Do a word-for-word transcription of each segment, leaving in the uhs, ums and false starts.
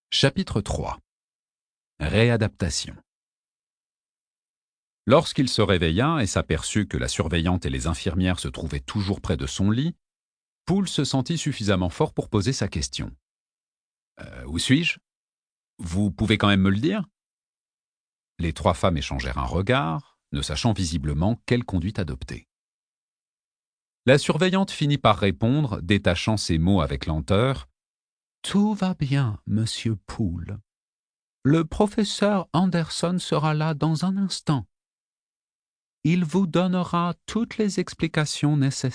Chapitre trois. Réadaptation. Lorsqu'il se réveilla et s'aperçut que la surveillante et les infirmières se trouvaient toujours près de son lit, Poole se sentit suffisamment fort pour poser sa question. Euh, « Où suis-je ? Vous pouvez quand même me le dire ?» Les trois femmes échangèrent un regard, ne sachant visiblement quelle conduite adopter. La surveillante finit par répondre, détachant ses mots avec lenteur. « Tout va bien, monsieur Poole. Le professeur Anderson sera là dans un instant. Il vous donnera toutes les explications nécessaires. »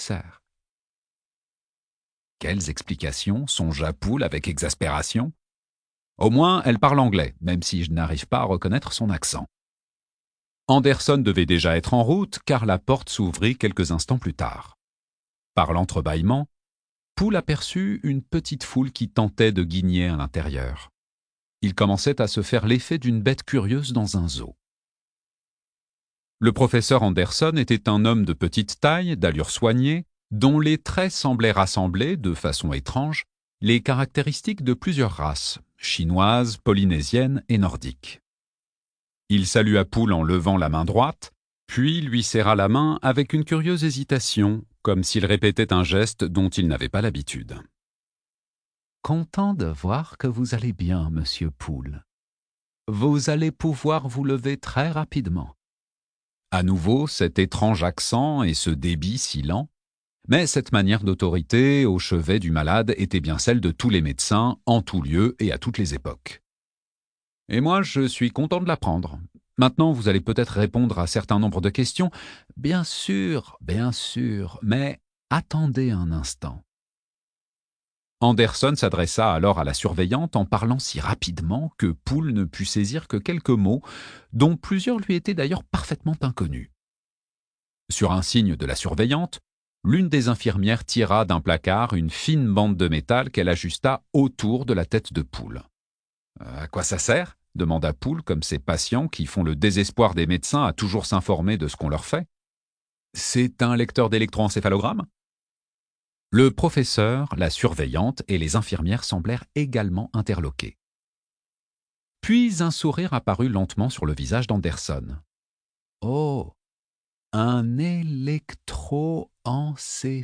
Quelles explications ? Songea Poole avec exaspération. Au moins, elle parle anglais, même si je n'arrive pas à reconnaître son accent. Anderson devait déjà être en route, car la porte s'ouvrit quelques instants plus tard. Par l'entrebâillement, Poole aperçut une petite foule qui tentait de guigner à l'intérieur. Il commençait à se faire l'effet d'une bête curieuse dans un zoo. Le professeur Anderson était un homme de petite taille, d'allure soignée, dont les traits semblaient rassembler, de façon étrange, les caractéristiques de plusieurs races, chinoises, polynésiennes et nordiques. Il salua Poole en levant la main droite, puis lui serra la main avec une curieuse hésitation, comme s'il répétait un geste dont il n'avait pas l'habitude. « Content de voir que vous allez bien, monsieur Poole. Vous allez pouvoir vous lever très rapidement. » À nouveau, cet étrange accent et ce débit si lent, mais cette manière d'autorité au chevet du malade était bien celle de tous les médecins, en tout lieu et à toutes les époques. « Et moi, je suis content de l'apprendre. Maintenant, vous allez peut-être répondre à un certain nombre de questions. »« Bien sûr, bien sûr, mais attendez un instant. » Anderson s'adressa alors à la surveillante en parlant si rapidement que Poole ne put saisir que quelques mots, dont plusieurs lui étaient d'ailleurs parfaitement inconnus. Sur un signe de la surveillante, l'une des infirmières tira d'un placard une fine bande de métal qu'elle ajusta autour de la tête de Poole. « À quoi ça sert ?» demanda Poole, comme ces patients qui font le désespoir des médecins à toujours s'informer de ce qu'on leur fait. « C'est un lecteur d'électroencéphalogramme ?» Le professeur, la surveillante et les infirmières semblèrent également interloqués. Puis un sourire apparut lentement sur le visage d'Anderson. « Oh, un électroencéphalogramme !»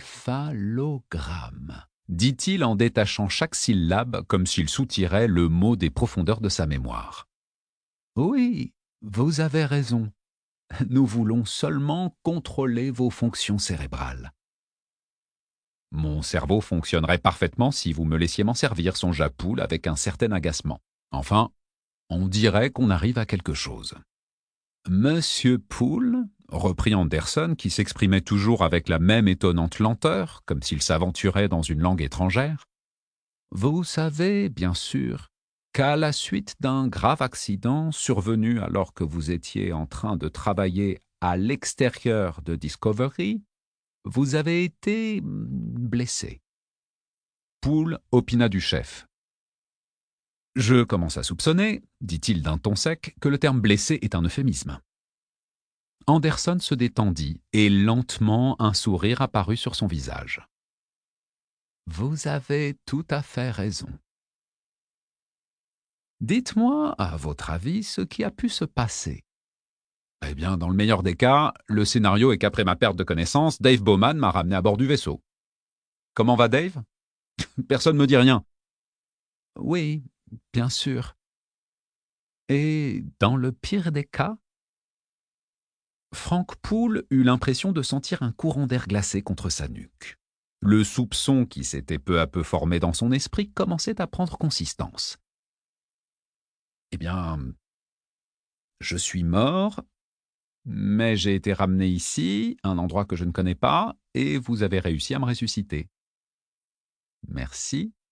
dit-il en détachant chaque syllabe comme s'il soutirait le mot des profondeurs de sa mémoire. « Oui, vous avez raison. Nous voulons seulement contrôler vos fonctions cérébrales. » « Mon cerveau fonctionnerait parfaitement si vous me laissiez m'en servir, » songea Poole avec un certain agacement. Enfin, on dirait qu'on arrive à quelque chose. « Monsieur Poole, » reprit Anderson, qui s'exprimait toujours avec la même étonnante lenteur, comme s'il s'aventurait dans une langue étrangère, « vous savez, bien sûr, qu'à la suite d'un grave accident survenu alors que vous étiez en train de travailler à l'extérieur de Discovery, vous avez été blessé. » Poole opina du chef. « Je commence à soupçonner, » dit-il d'un ton sec, « que le terme blessé est un euphémisme. » Anderson se détendit et lentement un sourire apparut sur son visage. « Vous avez tout à fait raison. Dites-moi, à votre avis, ce qui a pu se passer. » Eh bien, dans le meilleur des cas, le scénario est qu'après ma perte de connaissance, Dave Bowman m'a ramené à bord du vaisseau. Comment va Dave ? Personne ne me dit rien. Oui, bien sûr. Et dans le pire des cas ? Frank Poole eut l'impression de sentir un courant d'air glacé contre sa nuque. Le soupçon qui s'était peu à peu formé dans son esprit commençait à prendre consistance. Eh bien, je suis mort, mais j'ai été ramené ici, un endroit que je ne connais pas, et vous avez réussi à me ressusciter. Merci.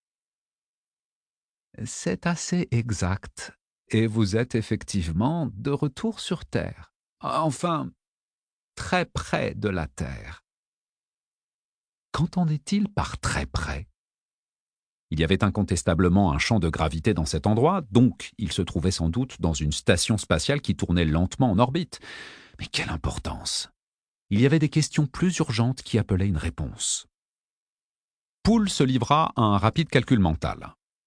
C'est assez exact, et vous êtes effectivement de retour sur Terre. Enfin, très près de la Terre. Qu'entendait-il par très près ? Il y avait incontestablement un champ de gravité dans cet endroit, donc il se trouvait sans doute dans une station spatiale qui tournait lentement en orbite. Mais quelle importance ! Il y avait des questions plus urgentes qui appelaient une réponse. Poole se livra à un rapide calcul mental.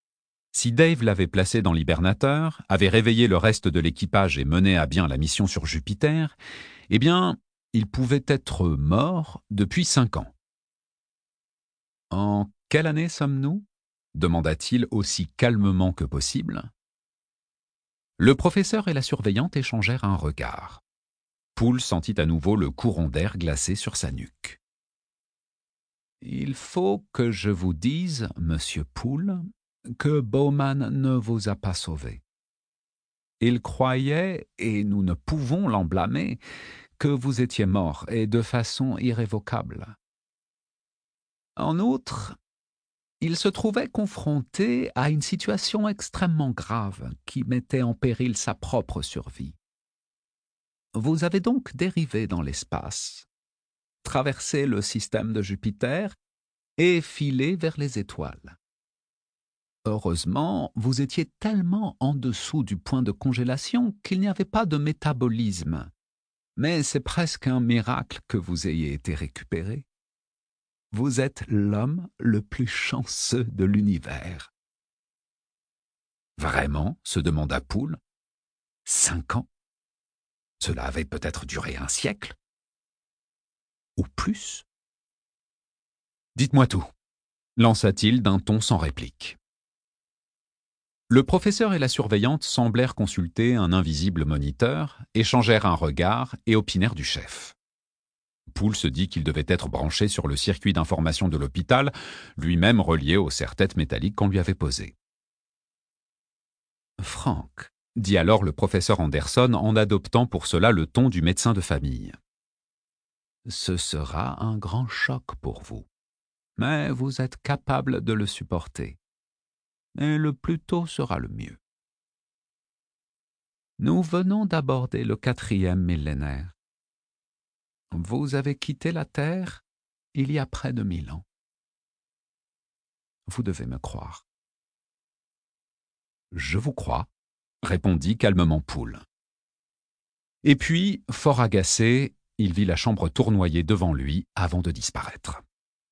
Si Dave l'avait placé dans l'hibernateur, avait réveillé le reste de l'équipage et mené à bien la mission sur Jupiter, eh bien, il pouvait être mort depuis cinq ans. « En quelle année sommes-nous » demanda-t-il aussi calmement que possible. Le professeur et la surveillante échangèrent un regard. Poole sentit à nouveau le courant d'air glacé sur sa nuque. « Il faut que je vous dise, monsieur Poole, que Bowman ne vous a pas sauvé. Il croyait, et nous ne pouvons l'en blâmer, que vous étiez mort, et de façon irrévocable. En outre, il se trouvait confronté à une situation extrêmement grave qui mettait en péril sa propre survie. Vous avez donc dérivé dans l'espace, traversé le système de Jupiter et filé vers les étoiles. Heureusement, vous étiez tellement en dessous du point de congélation qu'il n'y avait pas de métabolisme. Mais c'est presque un miracle que vous ayez été récupéré. Vous êtes l'homme le plus chanceux de l'univers. » Vraiment, se demanda Poole. Cinq ans? Cela avait peut-être duré un siècle? Ou plus? Dites-moi tout, lança-t-il d'un ton sans réplique. Le professeur et la surveillante semblèrent consulter un invisible moniteur, échangèrent un regard et opinèrent du chef. Poole se dit qu'il devait être branché sur le circuit d'information de l'hôpital, lui-même relié au serre-tête métallique qu'on lui avait posé. « Frank, » dit alors le professeur Anderson en adoptant pour cela le ton du médecin de famille. « Ce sera un grand choc pour vous, mais vous êtes capable de le supporter. Et le plus tôt sera le mieux. Nous venons d'aborder le quatrième millénaire. Vous avez quitté la Terre il y a près de mille ans. Vous devez me croire. »« Je vous crois, » répondit calmement Poole. Et puis, fort agacé, il vit la chambre tournoyer devant lui avant de disparaître.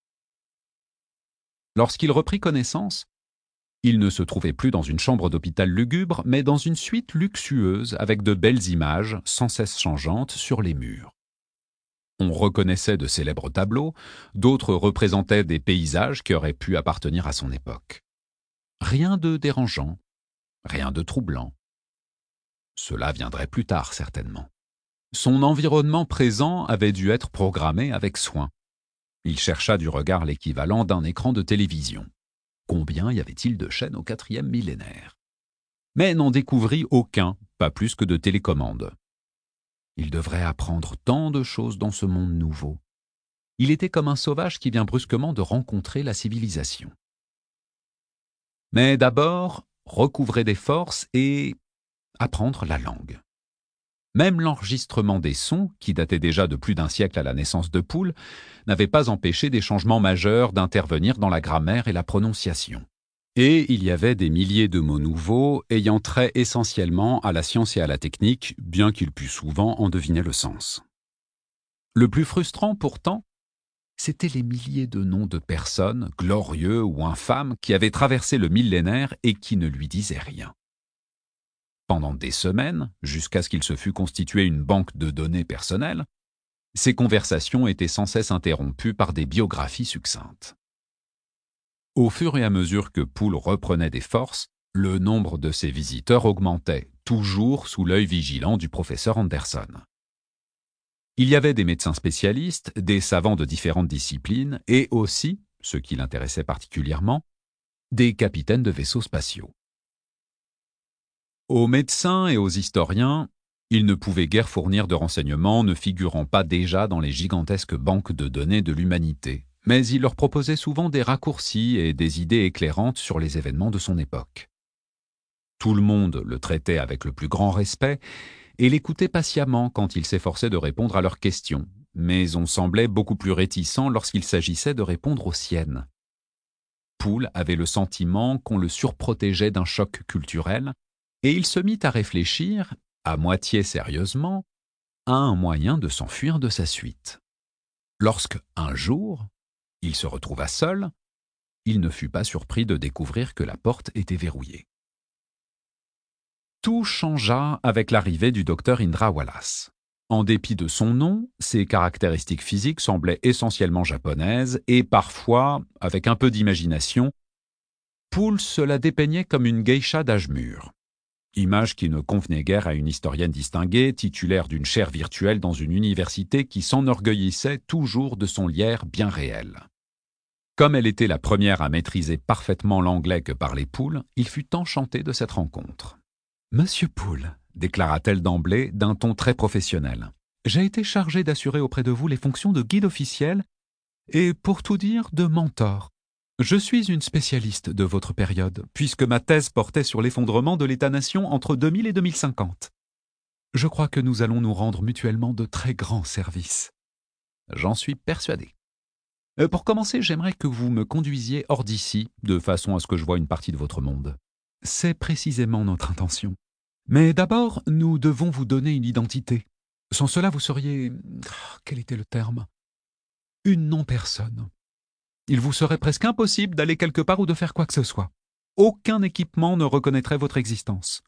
Lorsqu'il reprit connaissance, il ne se trouvait plus dans une chambre d'hôpital lugubre, mais dans une suite luxueuse avec de belles images, sans cesse changeantes, sur les murs. On reconnaissait de célèbres tableaux, d'autres représentaient des paysages qui auraient pu appartenir à son époque. Rien de dérangeant, rien de troublant. Cela viendrait plus tard, certainement. Son environnement présent avait dû être programmé avec soin. Il chercha du regard l'équivalent d'un écran de télévision. Combien y avait-il de chaînes au quatrième millénaire? Mais n'en découvrit aucun, pas plus que de télécommandes. Il devrait apprendre tant de choses dans ce monde nouveau. Il était comme un sauvage qui vient brusquement de rencontrer la civilisation. Mais d'abord, recouvrer des forces et apprendre la langue. Même l'enregistrement des sons, qui datait déjà de plus d'un siècle à la naissance de Poole, n'avait pas empêché des changements majeurs d'intervenir dans la grammaire et la prononciation. Et il y avait des milliers de mots nouveaux ayant trait essentiellement à la science et à la technique, bien qu'il pût souvent en deviner le sens. Le plus frustrant pourtant, c'étaient les milliers de noms de personnes, glorieux ou infâmes, qui avaient traversé le millénaire et qui ne lui disaient rien. Pendant des semaines, jusqu'à ce qu'il se fût constitué une banque de données personnelles, ces conversations étaient sans cesse interrompues par des biographies succinctes. Au fur et à mesure que Poole reprenait des forces, le nombre de ses visiteurs augmentait, toujours sous l'œil vigilant du professeur Anderson. Il y avait des médecins spécialistes, des savants de différentes disciplines et aussi, ce qui l'intéressait particulièrement, des capitaines de vaisseaux spatiaux. Aux médecins et aux historiens, ils ne pouvaient guère fournir de renseignements ne figurant pas déjà dans les gigantesques banques de données de l'humanité, mais ils leur proposaient souvent des raccourcis et des idées éclairantes sur les événements de son époque. Tout le monde le traitait avec le plus grand respect et l'écoutait patiemment quand il s'efforçait de répondre à leurs questions, mais on semblait beaucoup plus réticent lorsqu'il s'agissait de répondre aux siennes. Poole avait le sentiment qu'on le surprotégeait d'un choc culturel, et il se mit à réfléchir, à moitié sérieusement, à un moyen de s'enfuir de sa suite. Lorsque, un jour, il se retrouva seul, Il ne fut pas surpris de découvrir que la porte était verrouillée. Tout changea avec l'arrivée du docteur Indra Wallace. En dépit de son nom, ses caractéristiques physiques semblaient essentiellement japonaises et parfois, avec un peu d'imagination, Poole se la dépeignait comme une geisha d'âge mûr. Image qui ne convenait guère à une historienne distinguée, titulaire d'une chaire virtuelle dans une université qui s'enorgueillissait toujours de son lierre bien réel. Comme elle était la première à maîtriser parfaitement l'anglais que parlait Poole, il fut enchanté de cette rencontre. « Monsieur Poole, déclara-t-elle d'emblée d'un ton très professionnel, j'ai été chargée d'assurer auprès de vous les fonctions de guide officiel et, pour tout dire, de mentor. Je suis une spécialiste de votre période, puisque ma thèse portait sur l'effondrement de l'État-nation entre deux mille et deux mille cinquante. Je crois que nous allons nous rendre mutuellement de très grands services. J'en suis persuadé. Euh, pour commencer, j'aimerais que vous me conduisiez hors d'ici, de façon à ce que je voie une partie de votre monde. C'est précisément notre intention. Mais d'abord, nous devons vous donner une identité. Sans cela, vous seriez... Quel était le terme? Une non-personne. Il vous serait presque impossible d'aller quelque part ou de faire quoi que ce soit. Aucun équipement ne reconnaîtrait votre existence.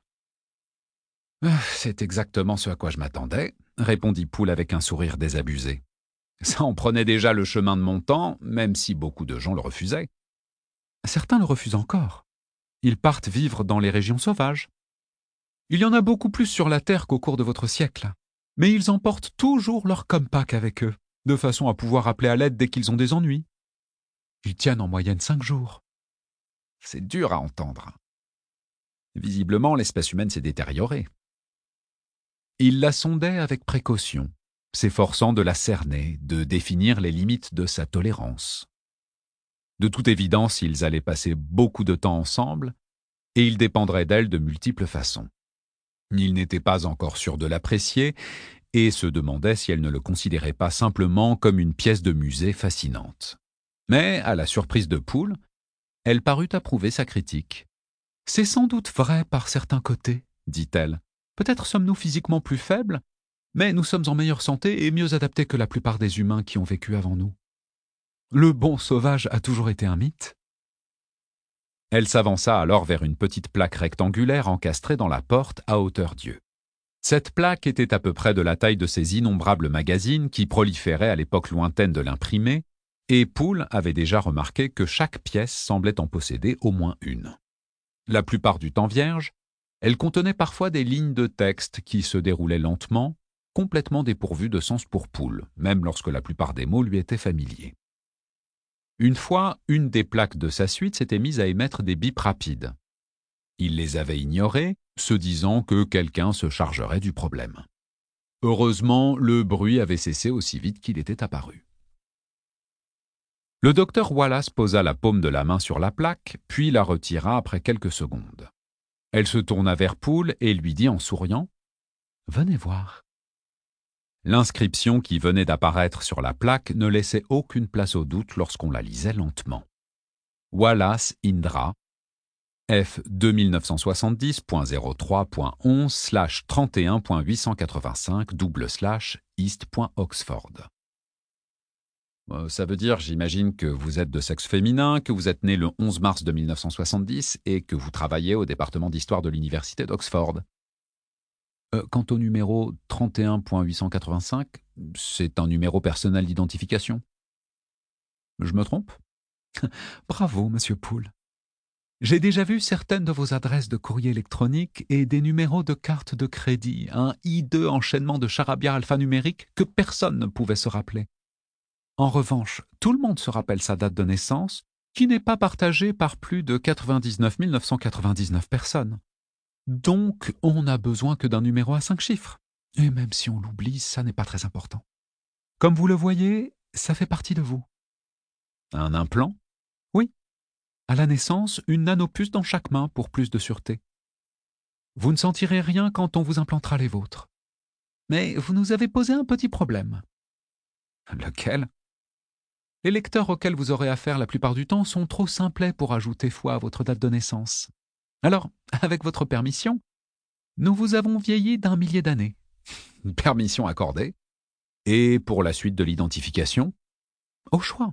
« C'est exactement ce à quoi je m'attendais, » répondit Poole avec un sourire désabusé. Ça en prenait déjà le chemin de mon temps, même si beaucoup de gens le refusaient. Certains le refusent encore. Ils partent vivre dans les régions sauvages. Il y en a beaucoup plus sur la Terre qu'au cours de votre siècle, mais ils emportent toujours leur compact avec eux, de façon à pouvoir appeler à l'aide dès qu'ils ont des ennuis. Ils tiennent en moyenne cinq jours. C'est dur à entendre. Visiblement, l'espèce humaine s'est détériorée. Il la sondait avec précaution, s'efforçant de la cerner, de définir les limites de sa tolérance. De toute évidence, ils allaient passer beaucoup de temps ensemble, et il dépendrait d'elle de multiples façons. Il n'était pas encore sûr de l'apprécier, et se demandait si elle ne le considérait pas simplement comme une pièce de musée fascinante. Mais, à la surprise de Poole, elle parut approuver sa critique. « C'est sans doute vrai par certains côtés, » dit-elle. « Peut-être sommes-nous physiquement plus faibles, mais nous sommes en meilleure santé et mieux adaptés que la plupart des humains qui ont vécu avant nous. Le bon sauvage a toujours été un mythe. » Elle s'avança alors vers une petite plaque rectangulaire encastrée dans la porte à hauteur d'yeux. Cette plaque était à peu près de la taille de ces innombrables magazines qui proliféraient à l'époque lointaine de l'imprimé, et Poole avait déjà remarqué que chaque pièce semblait en posséder au moins une. La plupart du temps vierge, elle contenait parfois des lignes de texte qui se déroulaient lentement, complètement dépourvues de sens pour Poole, même lorsque la plupart des mots lui étaient familiers. Une fois, une des plaques de sa suite s'était mise à émettre des bips rapides. Il les avait ignorés, se disant que quelqu'un se chargerait du problème. Heureusement, le bruit avait cessé aussi vite qu'il était apparu. Le docteur Wallace posa la paume de la main sur la plaque, puis la retira après quelques secondes. Elle se tourna vers Poole et lui dit en souriant « Venez voir. » L'inscription qui venait d'apparaître sur la plaque ne laissait aucune place au doute lorsqu'on la lisait lentement. Wallace Indra, F deux mille neuf cent soixante-dix point zéro trois point onze slash trente et un point huit cent quatre-vingt-cinq double slash east point oxford. Ça veut dire, j'imagine, que vous êtes de sexe féminin, que vous êtes né le onze mars deux mille neuf cent soixante-dix et que vous travaillez au département d'histoire de l'université d'Oxford. Euh, quant au numéro trente et un point huit cent quatre-vingt-cinq, c'est un numéro personnel d'identification. Je me trompe? Bravo, monsieur Poole. J'ai déjà vu certaines de vos adresses de courrier électronique et des numéros de carte de crédit, un hideux enchaînement de charabia alphanumérique que personne ne pouvait se rappeler. En revanche, tout le monde se rappelle sa date de naissance, qui n'est pas partagée par plus de quatre-vingt-dix-neuf mille neuf cent quatre-vingt-dix-neuf personnes. Donc, on n'a besoin que d'un numéro à cinq chiffres. Et même si on l'oublie, ça n'est pas très important. Comme vous le voyez, ça fait partie de vous. Un implant? Oui. À la naissance, une nanopuce dans chaque main pour plus de sûreté. Vous ne sentirez rien quand on vous implantera les vôtres. Mais vous nous avez posé un petit problème. Lequel? Les lecteurs auxquels vous aurez affaire la plupart du temps sont trop simplets pour ajouter foi à votre date de naissance. Alors, avec votre permission, nous vous avons vieilli d'un millier d'années. Permission accordée. Et pour la suite de l'identification? Au choix.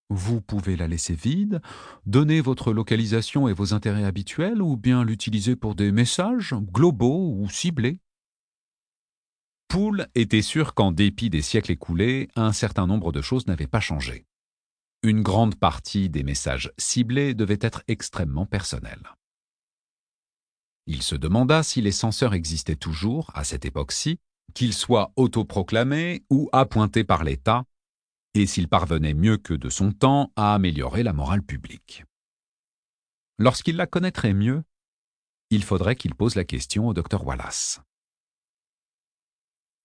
Vous pouvez la laisser vide, donner votre localisation et vos intérêts habituels ou bien l'utiliser pour des messages globaux ou ciblés. Poole était sûr qu'en dépit des siècles écoulés, un certain nombre de choses n'avaient pas changé. Une grande partie des messages ciblés devaient être extrêmement personnels. Il se demanda si les censeurs existaient toujours, à cette époque-ci, qu'ils soient autoproclamés ou appointés par l'État, et s'ils parvenaient mieux que de son temps à améliorer la morale publique. Lorsqu'il la connaîtrait mieux, il faudrait qu'il pose la question au docteur Wallace.